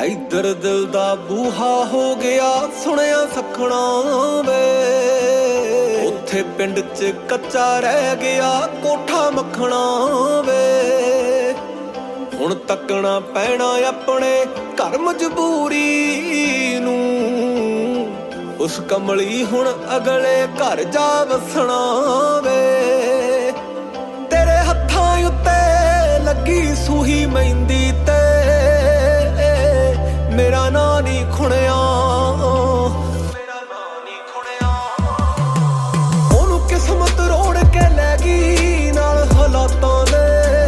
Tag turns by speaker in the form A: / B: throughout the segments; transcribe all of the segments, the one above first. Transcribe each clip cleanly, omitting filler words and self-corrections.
A: इधर दिल दा बूहा हो गया सुनिया सखना वे, उत्थे पिंड च कच्चा रह गया कोठा मखना वे। हुण तकना पैना अपने घर मजबूरी नूं, उस कमली हुण अगले घर जा वसना वे। तेरे हत्थां उत्ते लगी सूही मेहंदी ते मेरा नां नी खुणिया, मेरा नां नी खुणिया। ओनू किस्मत रोड़ के लै गई नाल हालातां दे,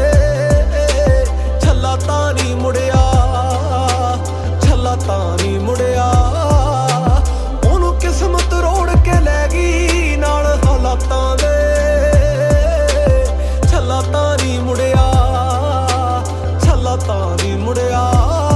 A: छल्ला तां नी मुड़िया, छल्ला तां नी मुड़िया। ओनू किस्मत रोड़ के लै गई नाल हालातां दे, छल्ला तां नी मुड़िया, छल्ला तां नी मुड़िया।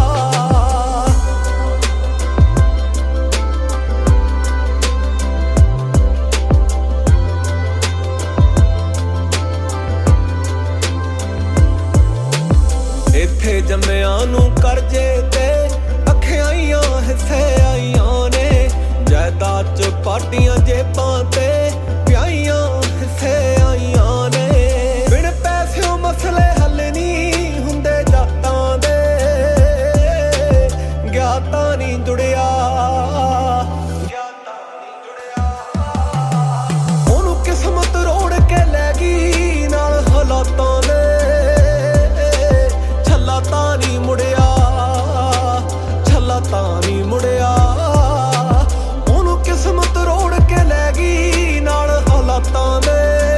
A: इत्थे जम्मिया नूं करजे ते अखियां हिस्से आईयां ने, जायदाद च पार्टियां जेबां ते प्याइयां हिस्से आईयां ने। बिन पैसियों मसले हल नहीं हुंदे जातां दे, ज्ञाता नहीं जुड़िया, ज्ञाता नहीं जुड़िया। ओनू किस्मत रोड़ के लै गई नाल हालातां दे, छल्ला तां नी मुड़िया, छल्ला तां नी मुड़िया। ओनू किस्मत रोड़ के लै गई नाल हालातां दे,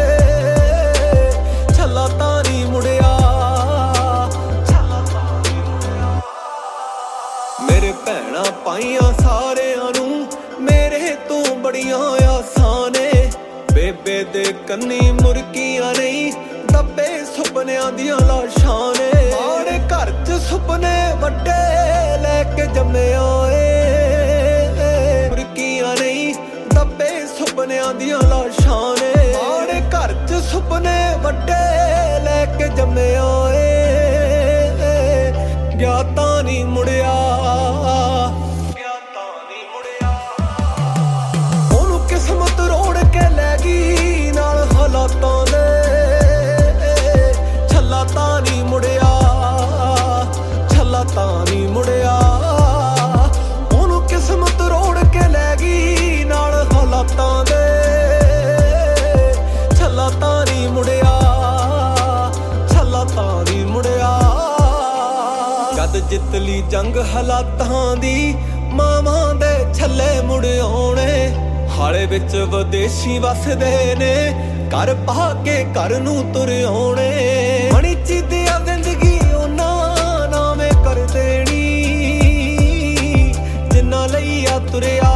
A: छल्ला तां नी मुड़िया, छल्ला तां नी मुड़िया। मेरे भैणां पाइयां सारियां नूं मेरे तो बड़ियां आसां ने, बेबे दे कन्नी मुर्गियां नहीं दब्बे सुपनियां दियां लाशां ने। माड़े घर च सुपने वड्डे लैके जम्मिया ए, मुर्गियां नहीं दब्बे सुपनियां दियां लाशां ने। माड़े घर च सुपने वड्डे लैके जम्मिया ए, ज्ञाता नहीं मुड़िया, ज्ञाता नहीं मुड़िया। ओनू किस्मत रोड़ के लै गई नाल हालातां दे, छल्ला तां नी मुड़िया, छल्ला तां नी मुड़िया। ओनू किस्मत रोड़ के लै गई नाल हालातां दे, छल्ला तां नी मुड़िया, छल्ला तां नी मुड़िया। जद जितली जंग हालातां दी मावां दे छल्ले मुड़ आउणे, हाले विच विदेशी वसदे ने घर पा के घर नूं तुर आउणे। मणी चीदिया जिंदगी उन्हां नावें कर देनी जिन्ना लईया तुरिया,